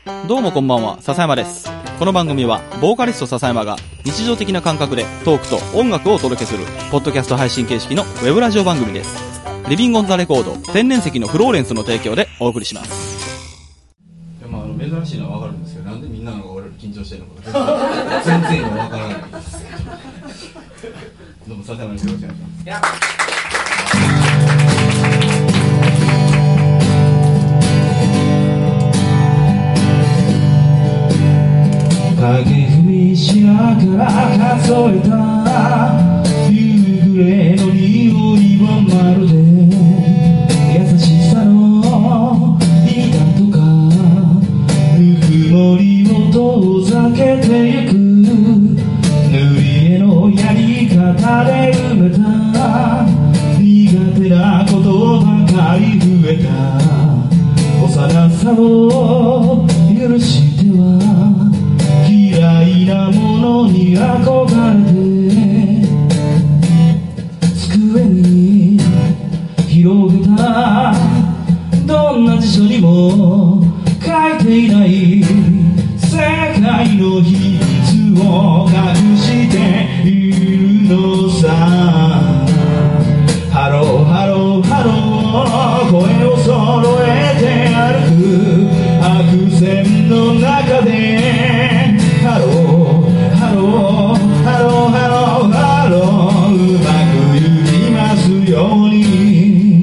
どうもこんばんは、笹山です。この番組はボーカリスト笹山が日常的な感覚でトークと音楽をお届けするポッドキャスト配信形式のウェブラジオ番組です。リビングオンザレコード天然石のフローレンスの提供でお送りします。珍しいのは分かるんですけど、なんでみんなのが俺ら緊張してるのか全然分からないですけどどうも笹山です。よろしくお願いします。 影踏みしながら数えた夕暮れの匂いはまるで優しさの痛とかぬくもりを遠ざけてゆく塗り絵のやり方で埋めた苦手なことばかり増えた幼さを許しては嫌いなものに憧れて机に広げたどんな辞書にも書いていない世界の秘密を隠しているのさ。ハローハローハロー声を揃えて歩く悪戦の中でハローハローハローハローハローうまくいきますように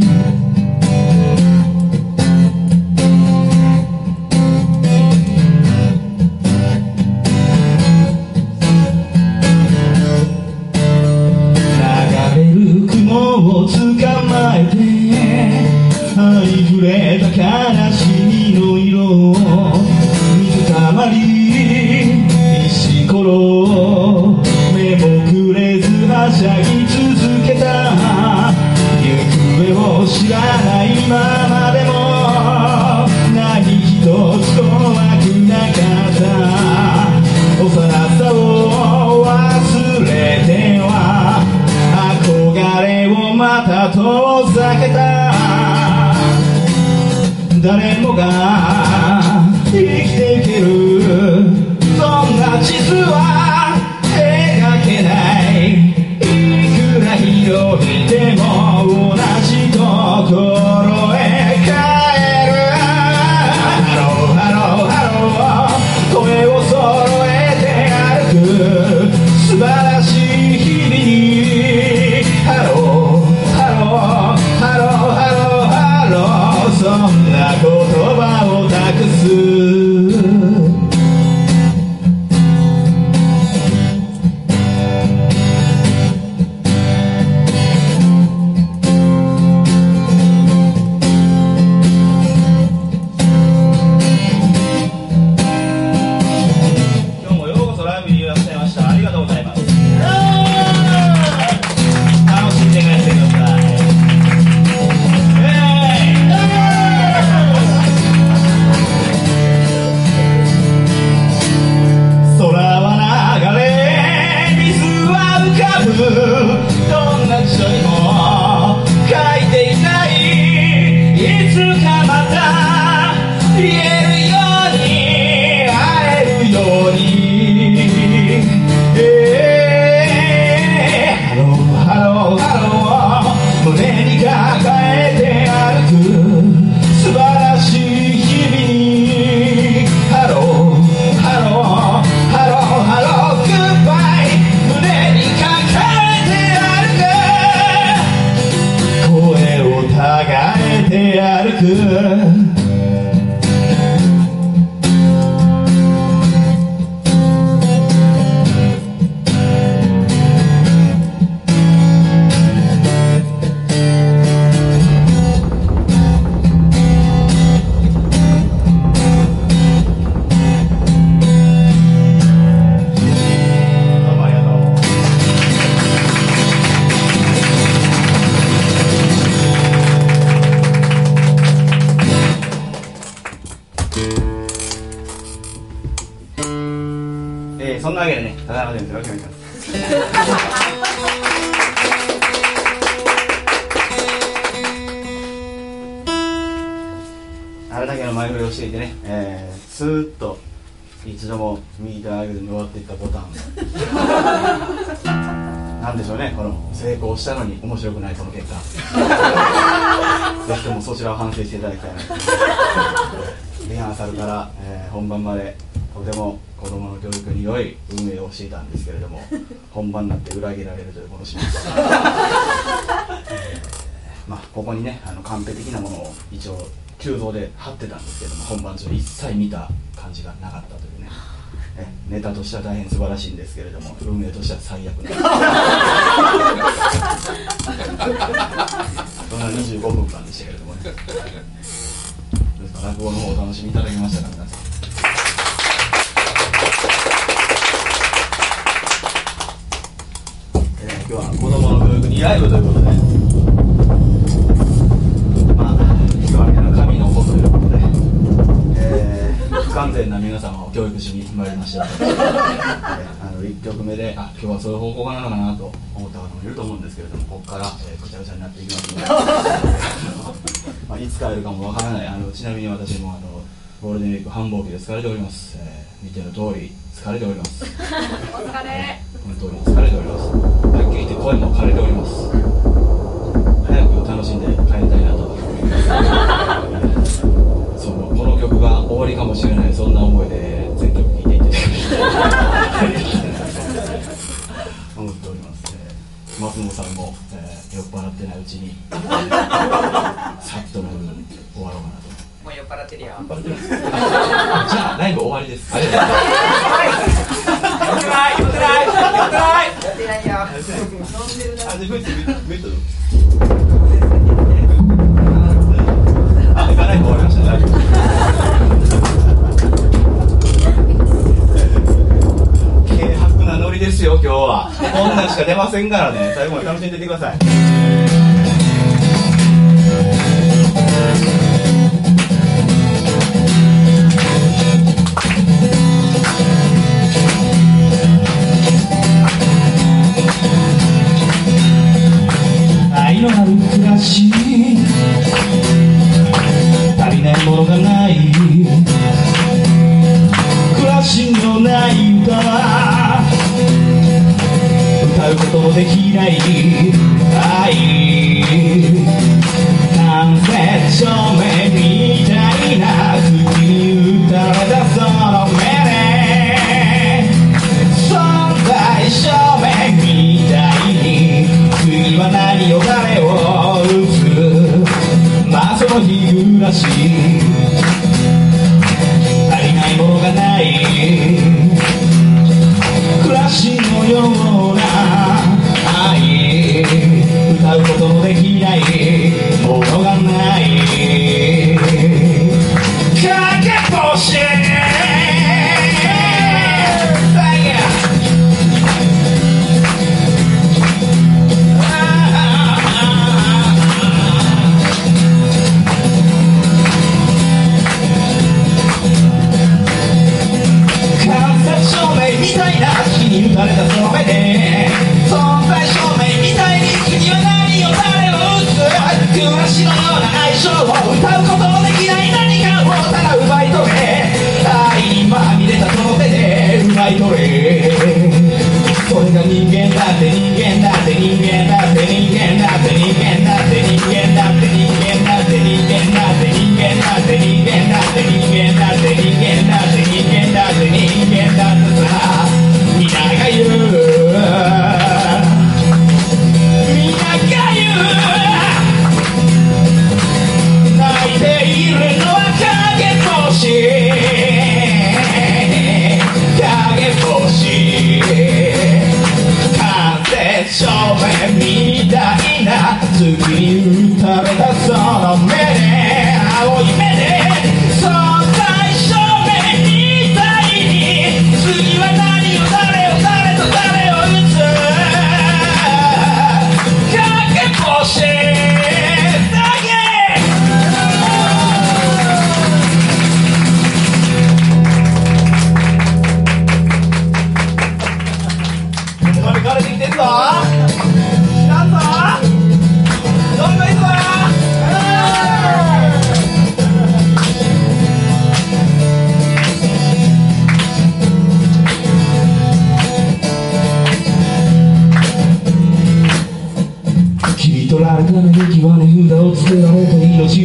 流れる雲を捕まえてありふれた悲しみの色水たまり石ころ目もくれずはしゃぎ続けた行方を知らないままでも何一つ怖くなかった幼さを忘れては憧れをまた遠ざけた誰もが生きていけるそんな地図は描けないいくら広げても同じところへ帰るハローハローハロー声を揃えて歩く素晴らしい日々にハローハローハローハローハローそんな言葉を託すそんなわけでね、ただいまです。よろしくお願いします。改れだけの前振りをしていてね、スーッと一度も右手を上げずに終わっていったボタンなんでしょうね、この成功したのに面白くないこの結果ぜひともそちらを反省していただきたいなとリハーサルから、本番までとても子どもの教育に良い運営をしていたんですけれども本番になって裏切られるというこのしますまあここにねカンペ的なものを一応急増で貼ってたんですけども本番中一切見た感じがなかったというね、ネタとしては大変素晴らしいんですけれども運営としては最悪なそんな25分間でしたけれどもね落語の方をお楽しみいただきましたか皆さん。今日は子供の教育にライブということで、まあ人は皆神の子ということで、不完全な皆様を教育しに参りました1曲目で今日はそういう方向なのかなと思った方もいると思うんですけれどもここから、ぐちゃぐちゃになっていきますのでまあいつ帰るかもわからないちなみに私もゴールデンウィーク繁忙期で疲れております、見ての通り疲れておりますお疲れこの通り疲れておりますはっきり言って声も枯れております早く楽しんで帰りたいなとこの曲が終わりかもしれないそんな思いで全曲聴いていって思っております、松本さんも、酔っ払ってないうちにさっと終わろうかなともう酔っ払ってるよじゃあライブ終わりですありがとうございます酔ってないよ飲んでるな行かないと終わりましたね軽薄なノリですよ今日はこんなんしか出ませんからね最後まで楽しんでいってください愛のある暮らし足りないものがない暮らしのない歌は歌うこともできない愛完成証明みたいな口に打たれたその目で存在証明みたいに次は何を誰を打つまあその日暮らし足りないものがない暮らしのような愛歌うことのできないものがないかけ星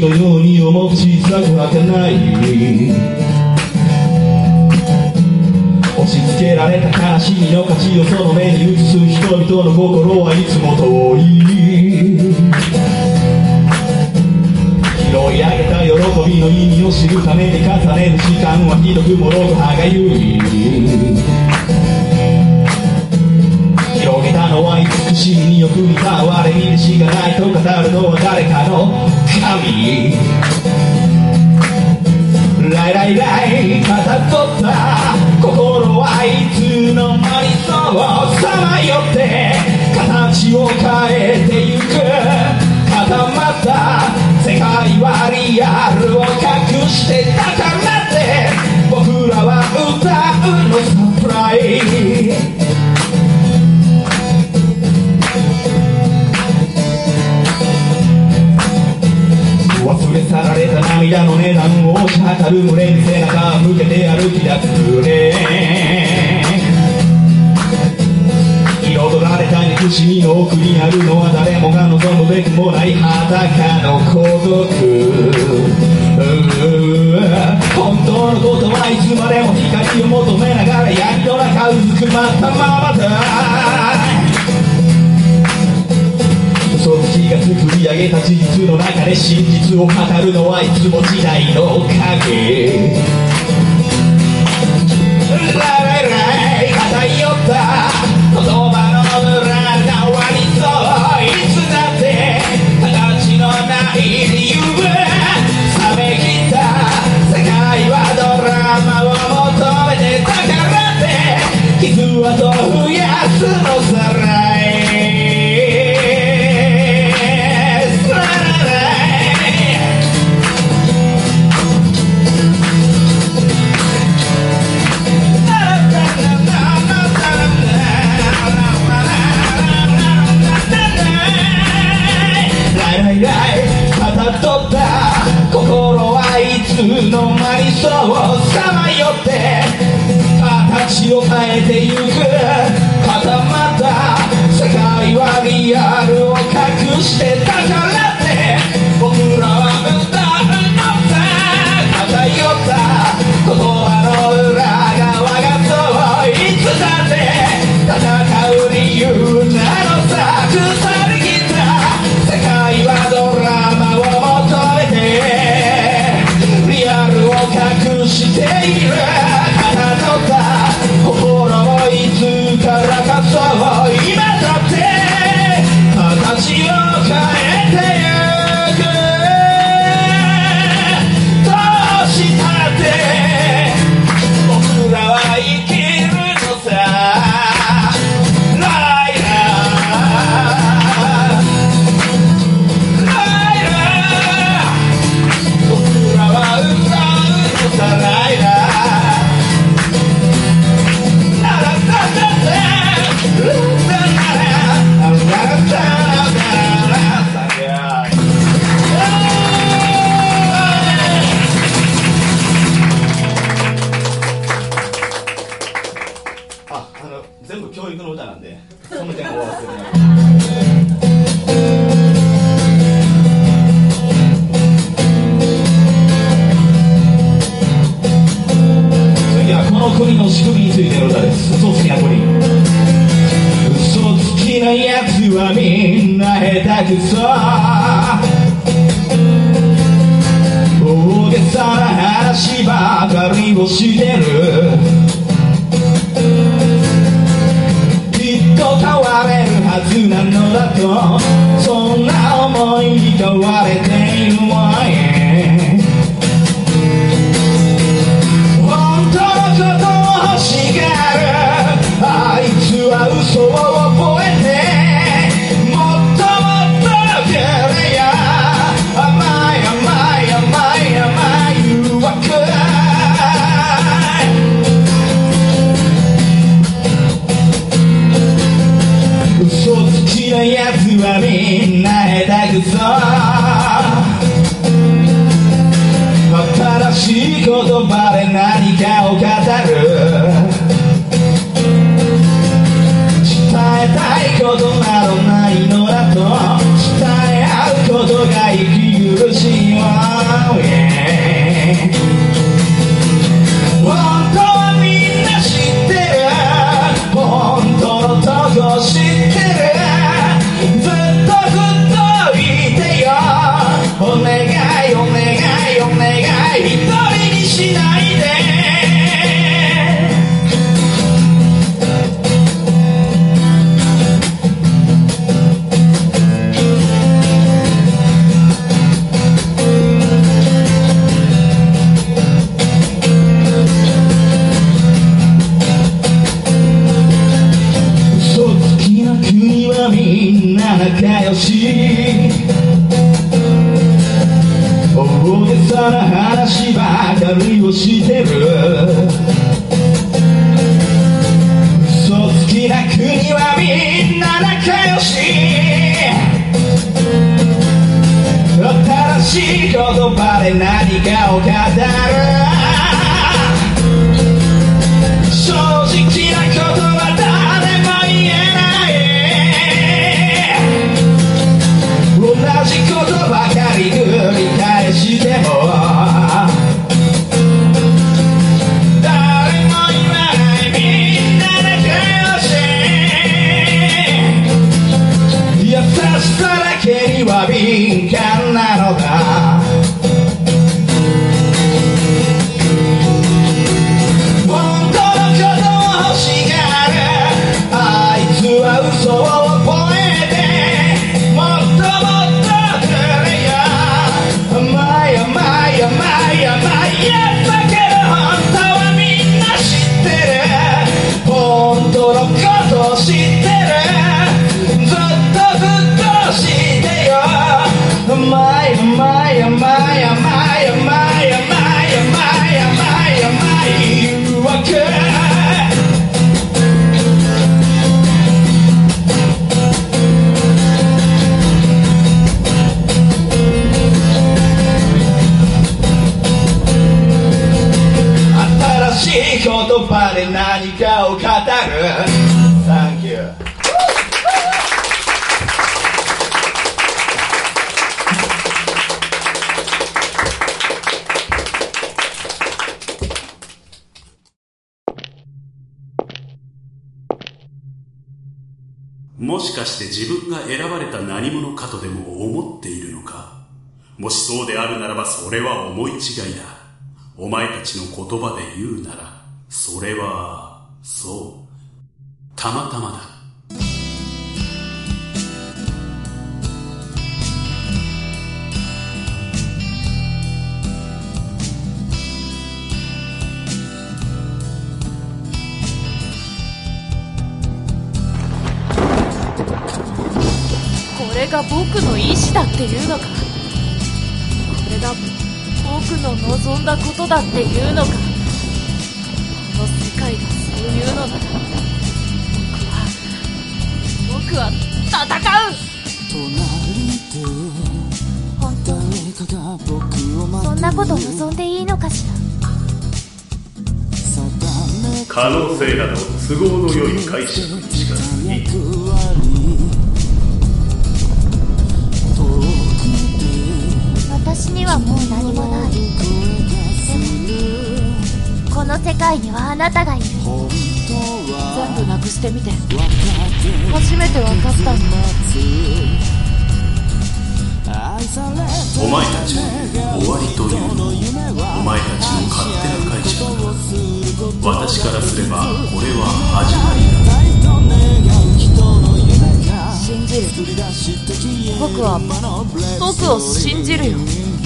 のように重く小さく儚い押し付けられた悲しみの価値をその目に映す人々の心はいつも遠い拾い上げた喜びの意味を知るために重ねる時間はひどくもろく歯がゆい広げたのは慈しみによく似た我にしかないと語るのは誰かの神ライライライかたどった心はいつの間にそうさまよって形を変えてゆく固まった世界はリアルを隠してだからって僕らは歌うのサプライ忘れ去られた涙の値段を押し量る群れに背中を向けて歩き出す群れ彩られた憎しみの奥にあるのは誰もが望むべくもない裸の孤独本当のことはいつまでも光を求めながら闇の中うずくまったままだ嘘つきが作り上げた事実の中で真実を語るのはいつも時代の影ララライ偏った言葉の裏側にそういつだって形のない理由冷めきった世界はドラマを求めてだからって傷跡増やすのさら心はいつの間にそうさまよって形を変えてゆく固まった世界はリアルを隠してだからって僕らは歌うのさ偏った言葉の裏側がそういつだって戦う理由なのさ腐りきった世界はドラマを求めてリアルを隠しているかたどった心をいつからかそう今だって形を変えてゆくどうしたって僕らは生きるのさライラライラ僕らは歌うのさライラララララ全部教育の歌なんでその点を終わらせてもらいます次はこの国の仕組みについての歌です。嘘つきな国嘘つきなやつはみんな下手くそ大げさな話ばかりをしてる変われるはずなのだとそんな思いに変われているわね本当のことを欲しがるあいつは嘘を覚えてもっともっとくれや甘い甘い甘い甘い誘惑嘘つきのやつはみんな下手くそ新しい言葉で何かを語る伝えたいことなどないのだと伝え合うことが息苦しいわ仲良し大げさな話ばかりをしてる嘘つきな国はみんな仲良し新しい言葉で何かを語る正直なことは誰も言えない同じことばかり繰り返しても誰も言わないみんな仲良し優しさだけには敏感なのだ嘘を覚えてもっともっとくれよ甘い甘い甘い甘いやだけど本当はみんな知ってる本当のことを知ってるずっと知ってよ甘い甘い甘い甘い甘い甘い甘い甘い誘惑言葉で何かを語る Thank you もしかして自分が選ばれた何者かとでも思っているのか。もしそうであるならばそれは思い違いだ。お前たちの言葉で言うならそれはそうたまたまだ。 これが僕の意志だっていうのか。これが僕の望んだことだっていうのか。この世界がそういうのなら僕は戦う。本当にそんなこと望んでいいのかしら。 可能性など都合の良い解釈にしかない。 私にはもう何もない。でもこの世界にはあなたがいる。全部なくしてみて初めて分かったんだ。 お前たちの終わりというのお前たちの勝手な解釈だ。私からすればこれは始まりだ。 信じる。僕は僕を信じるよ。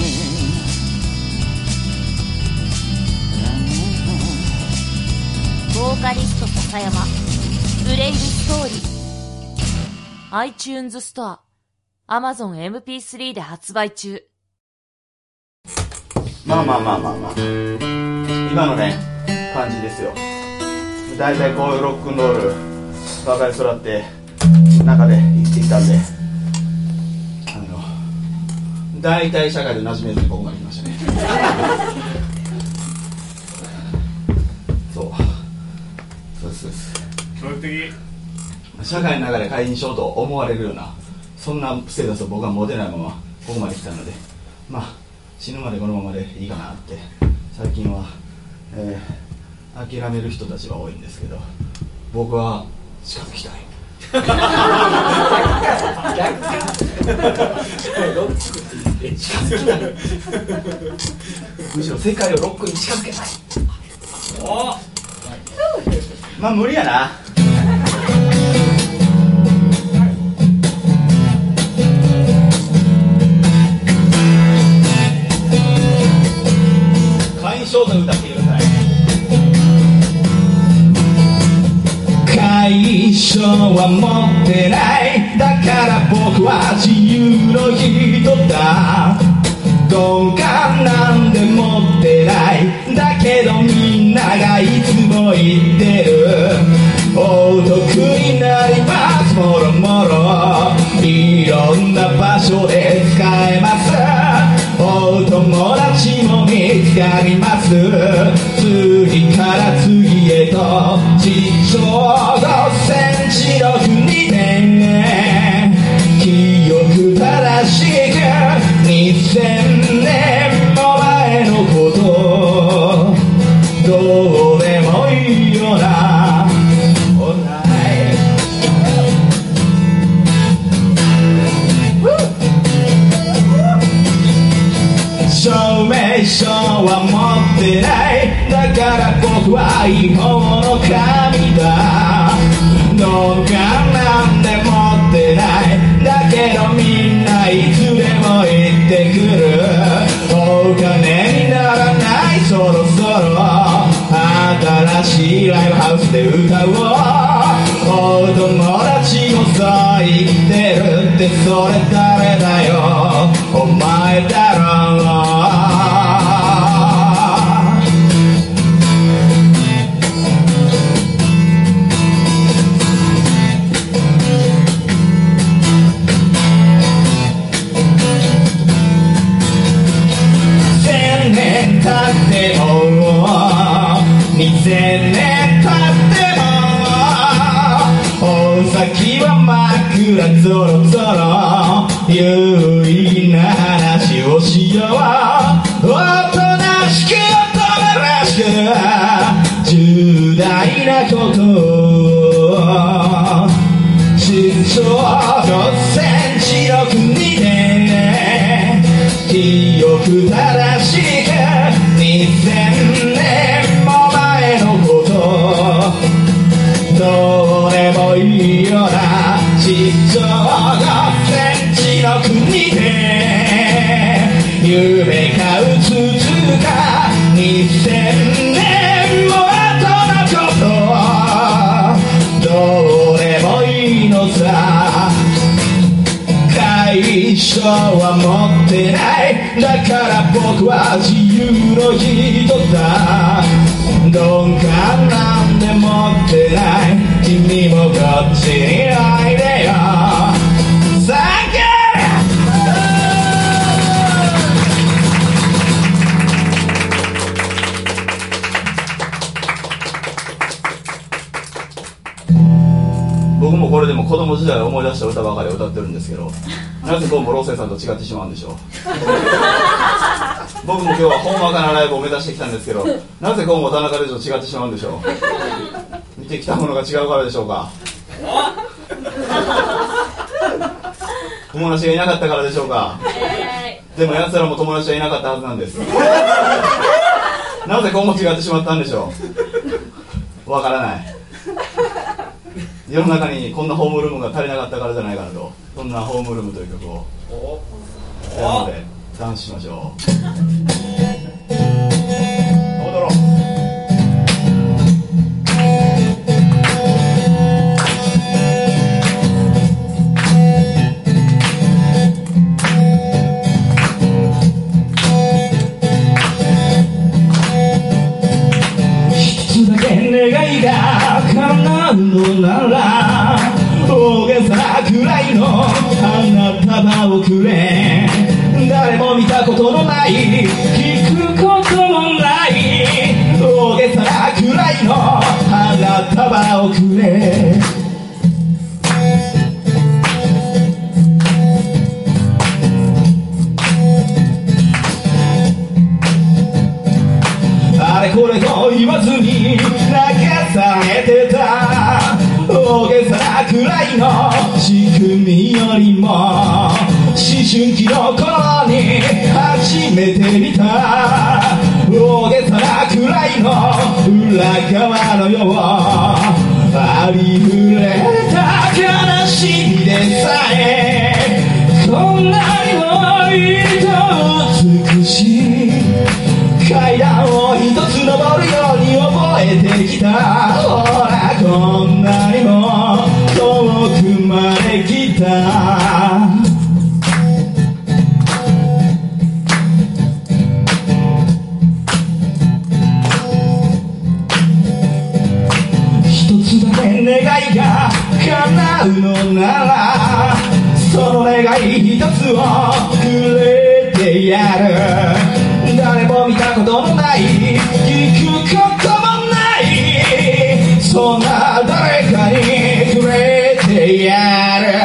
ボーカリスト笹山ブレイブストーリー iTunes ストア Amazon MP3 で発売中。 まあ今のね感じですよ。だいたいこういうロックンロールバカり育って中で生きていたんでだいたい社会で馴染めずにここまで来ましたねそうです教育的。 社会の中で会員しようと思われるようなそんなステータスを僕は持てないままここまで来たので、まあ死ぬまでこのままでいいかなって最近は、諦める人たちは多いんですけど僕は近づきたいむしろ世界をロックに近づけたい。まあ無理やな。会員証と歌ってください。会員証は持ってないだから僕は自由の人だ。鈍感なんで持ってない。だけどみんながいつも言ってる。お得になります。もろもろいろんな場所で使えます。お友達も見つかります。次から次へと地上5センチの国で記憶正しく2000年も前のことどうでもいいよな。証明書は持ってない。だから僕は違法の神だ。鈍感なんで持ってない。だけどみんないつでも言ってくる。お金にならない。そろそろ新しいライブハウスで歌おう。お友達もそう言ってるって。それ誰だよ。お前だろう。1000年経っても2000年経ってもお先は真っ暗。ぞろぞろ有意義な話をしよう。おとなしくおとならしく重大なことを地上5センチの国で記憶正しく2000年も前のことどうでもいいよな。地上5センチの国で夢かうつつか2000年も後のことどうでもいいのさ。会社は持ってない。だから僕は自由の人だ。鈍感なんで持ってない。君もこっちにおいでよ。サンキュー。僕もこれでも子供時代を思い出した歌ばかり歌ってるんですけど、なぜ今後ローセンさんと違ってしまうんでしょう。僕も今日はほんわかなライブを目指してきたんですけど、なぜ今後田中でと違ってしまうんでしょう。見てきたものが違うからでしょうか。友達がいなかったからでしょうか。でも奴らも友達はいなかったはずなんです。なぜ今後違ってしまったんでしょう。わからない。世の中にこんなホームルームが足りなかったからじゃないかなと。そんなホームルームという曲をやるのでダンスしましょう。踊ろう。一つだけ願いが叶うのなら大げさなくらいの花束をくれ。誰も見たことのない聞くこともない大げさなくらいの花束をくれ。あれこれと言わずに流されてた大げさなくらいの仕組みよりも思春期の頃に初めて見た大げさなくらいの裏側のようありふれた悲しみでさえこんなにも美しい階段を一つ登るように覚えてきた。ほらこんなにも遠くまで来た。 願いが叶うのならその願い一つをくれてやる。誰も見たことのない聞くこともないそんな誰かにくれてやる。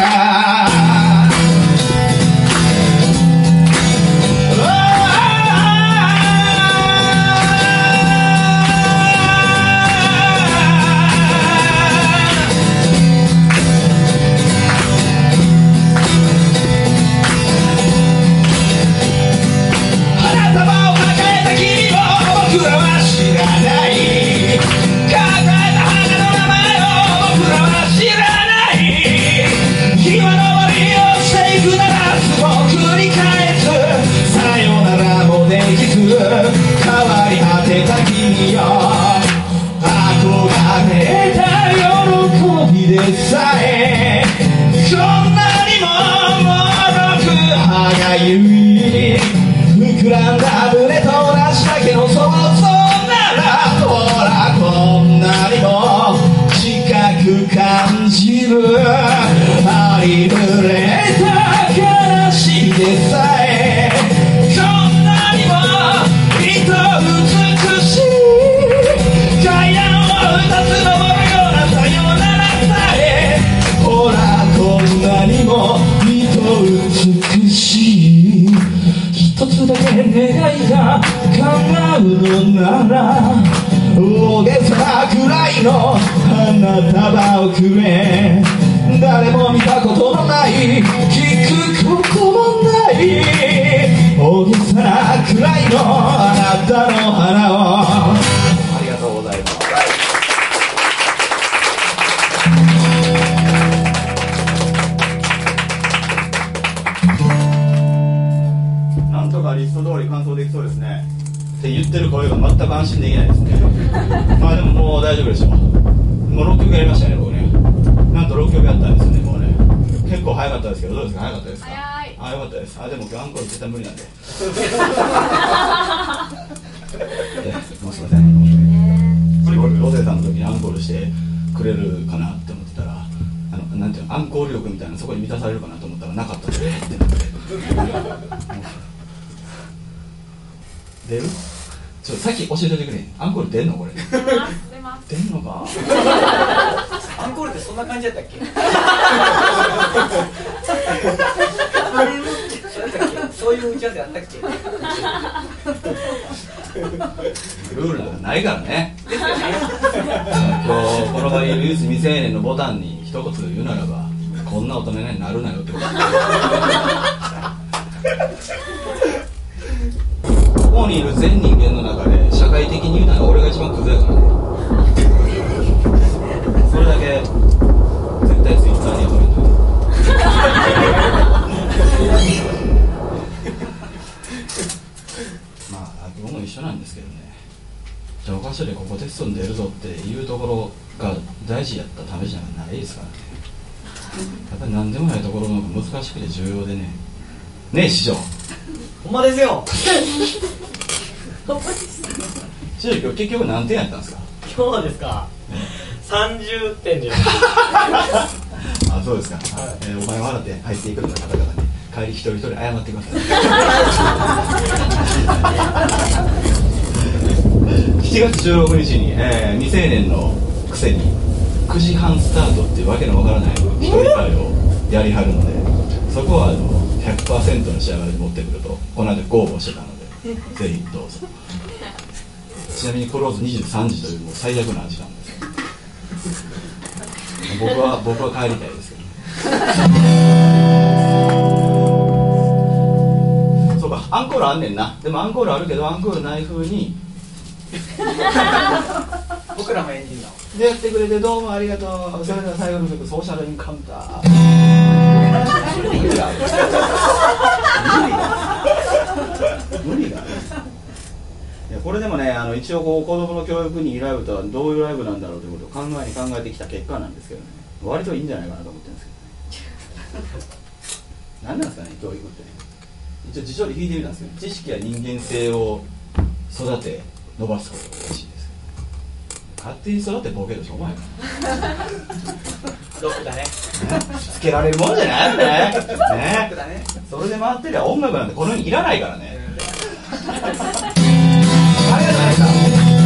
膨らんだ胸と同じだけの想像ならほらこんなにも近く感じる。ありふれた悲しみでさえこんなにも人美しい階段を二つ登るようなさよならさえほらこんなにも人美しい。一つだけ願いが叶うのなら大げさくらいの花束をくれ。誰も見たことのない聞くこともない大げさくらいのあなたの花を。ありがとうございます。リスト通り完走できそうですねって言ってる声が全く安心できないですね。まあでももう大丈夫でしょう。もう6曲やりましたね僕ね。なんと6曲やったんですよねもうね。結構早かったですけどどうですか。早かったですか。 早い。 あよかったです。あでも今日アンコール絶対無理なんでもうすいません。ロゼさんの時にアンコールしてくれるかなって思ってたらなんていうのアンコール力みたいなそこに満たされるかなと思ったらなかったですねってなって出る？ちょっとさっき教えておいてくれ。アンコール出んのこれ？出んのか？ アンコールってそんな感じだったっけ？そういう打ち合わせあったっけ？ ルールなんかないからね。今日この場にいるユース未成年のボタンに一言言うならばこんな大人になるなよってことここにいる全人間の中で社会的に言うなら俺が一番クズやからね。それだけ絶対ツイッターにはまあ落語も一緒なんですけどね。教科書でここテストに出るぞっていうところが大事やったためじゃないですからね。やっぱり何でもないところの方が難しくて重要でね。ねえ師匠。 ほんまですよ。 師匠今日結局何点やったんですか。 今日はですか。30点じゃない。 あ、そうですか。はい、お金を払って入っていくような方々に帰り一人一人謝ってください。7月16日に、未成年のくせに9時半スタートっていうわけのわからない一人会をやりはるので、そこは100% の仕上がりに持ってくるとこの間ご応募してたのでぜひどうぞ。ちなみにクローズ23時というもう最悪な時間です。僕は帰りたいですけどね。そうか、アンコールあんねんな。でもアンコールあるけどアンコールない風に僕らもエンジンのでやってくれてどうもありがとう。それでは最後の曲ソーシャルインカウンター。無理だ。いやこれでもね一応子供の教育にいいライブとはどういうライブなんだろうということを考えてきた結果なんですけどね、割といいんじゃないかなと思ってるんですけどね。何なんですかね教育ってね。一応辞書で引いてみたんですけど、知識や人間性を育て伸ばすことらしいです。 勝手に育ってボケるしょうがないロックだね。 つけられるもんじゃないよね。ねロックだね。 それで回ってりゃ音楽なんてこの世にいらないからね。 ありがとうございました。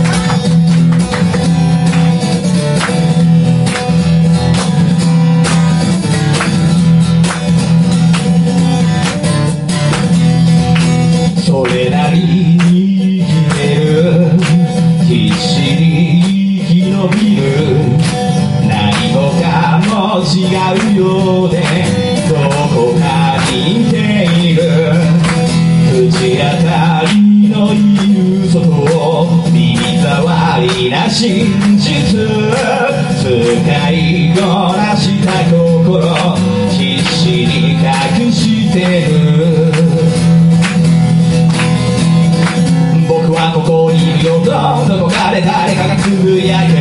それなりに生きてる、必死に生き延びる、何もかも違うようでどこかに似ている、口当たりのいい嘘と耳障りな真実、使いこなした心必死に隠してる、僕はここにいるよとどこかで誰かがつぶやく、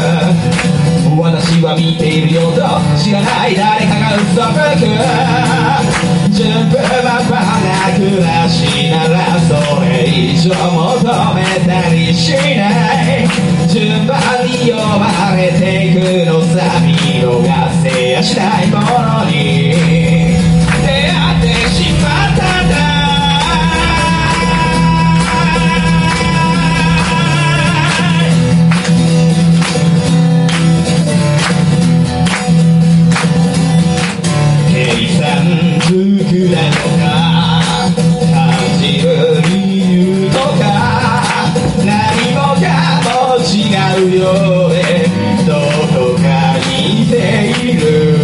私は見ているよと知らない誰かが嘘吹く、順風満帆な暮らしならそれ以上求めたりしない、順番に呼ばれていくのさ、見逃せやしないものに出会ってしまったんだ。計算づくなのか感じる理由とか何もかも違うようでどこかに似ている、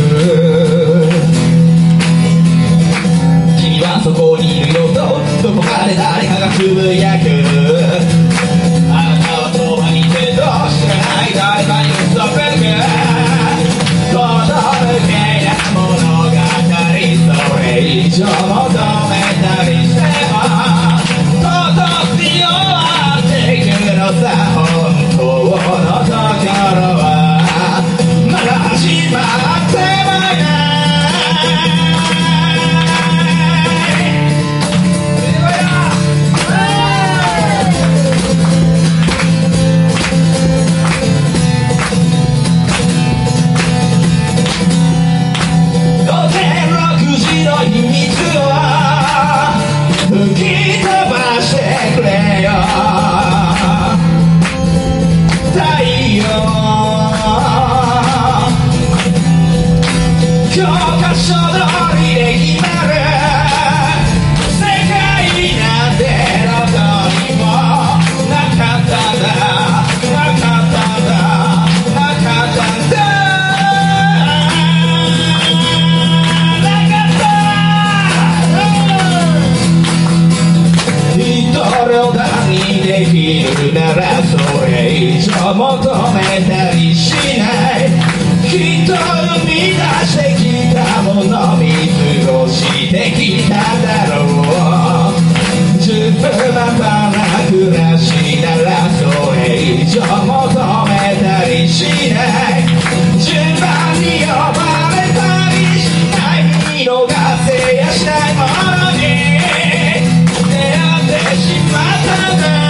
君はそこにいるよとどこかで誰かがつぶやく、あなたはそばにいてどう知らない誰かに嘘吹く、この無形な物語それ以上求めたりしても今年終わっていくのさ、本当のところはまだ始まってもない秘密を吹き飛ばしてくれよ太陽、教科書通りで決まる世界なんてどこにもなかったんだ、なかったんだ、なかったんだ、できるならそれ以上求めたりしない、きっと生み出してきたもの見過ごしてきただろう、順風満帆な暮らしならそれ以上求めたりしない、順番に呼ばれたりしない、見逃せやしないものに出会ってしまったんだ。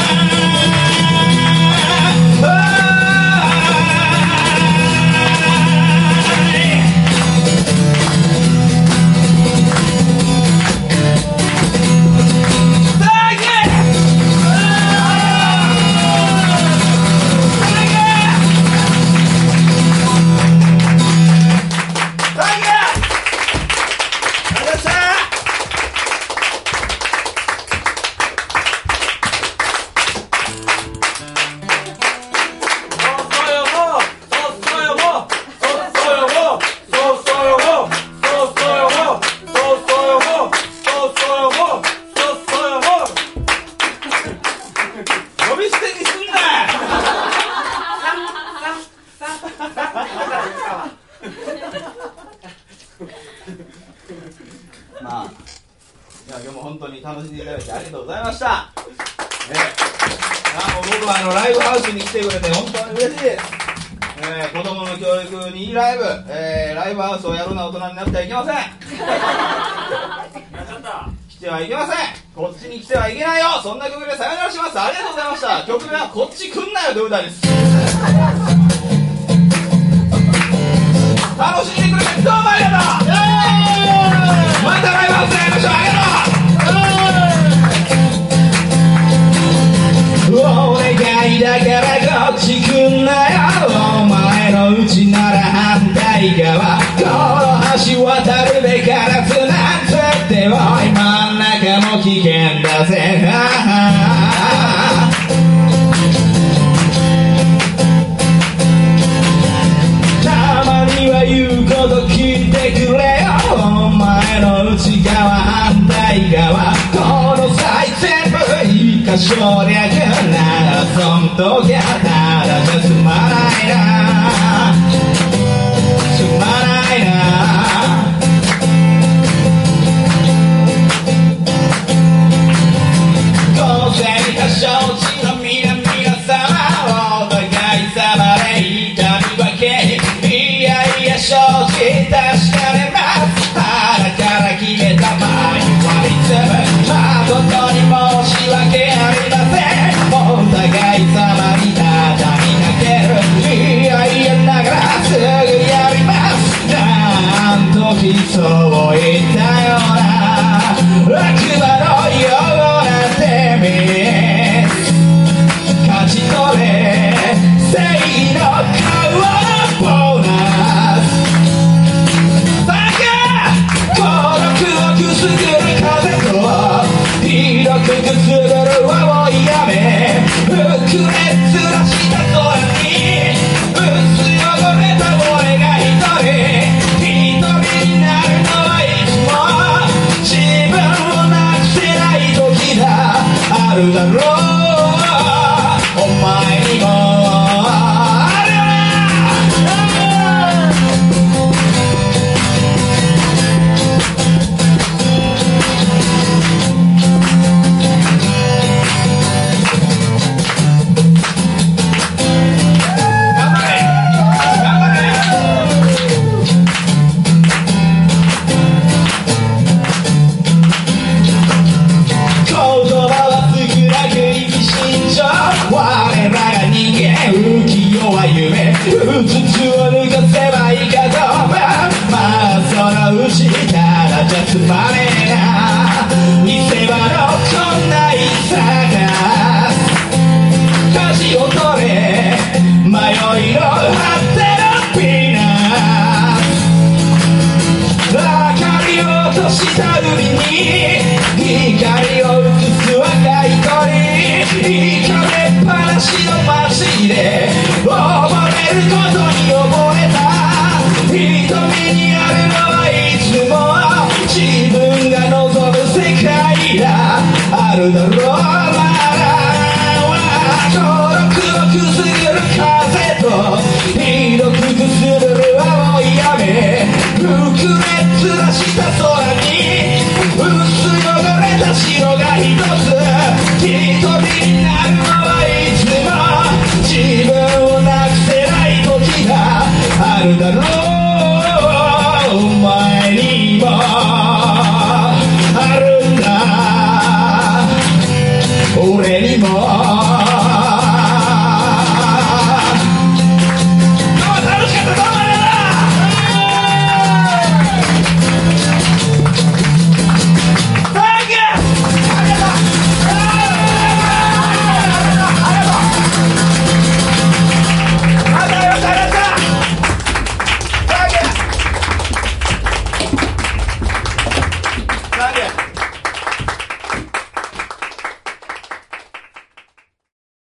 まあ、いや今日も本当に楽しんでいただいてありがとうございました。もう僕はライブハウスに来てくれて本当に嬉しいです。子供の教育にいいライブ、ライブハウスをやるな大人になってはいけません。来ててはいけません。こっちに来てはいけないよ。そんな曲でさよならします。ありがとうございました。曲名はこっち来んなよで歌です。楽しんでくれてどうもありがとう。またライブハウスで会いましょう。ありがとう。お願いだからこっち来んなよ。お前のうちなら反対側、この橋渡るべからつなんつっても真ん中も危険だぜ。たまには言うこと聞いてくれよ。お前の内側反対側、この際全部一箇所略ならそんときゃただじゃ済まないな、済まないな。公正な承知の皆様、お互い様で痛み分け、いやいや正直確かめます。腹から決めた前に割りつぶ、誠に申し訳ありません。お互い様に畳みかける、いやいやながらすぐやります。なんときそう言ったような悪魔のようなてめえ、勝ち取れ正義の顔ボーナス。孤独をくすぐる風とひどくくすぐる輪をやめ、膨れずらした空に薄汚れた俺が一人になるのはいつも自分をなくせない時だ。あるだろうお前にもあるよな。我らが人間浮世は夢、うつつを抜かせばいいかどうか、まあそのうちただじゃ済まねえな。見せ場のこんなさが舵を取れ、迷いの果てのピーナッツ、明かりを落とした海に光を映す若い鳥、行かれっぱなしの街で溺れることに溺れた。瞳にあるのはいつも自分が望む世界だ。あるだろう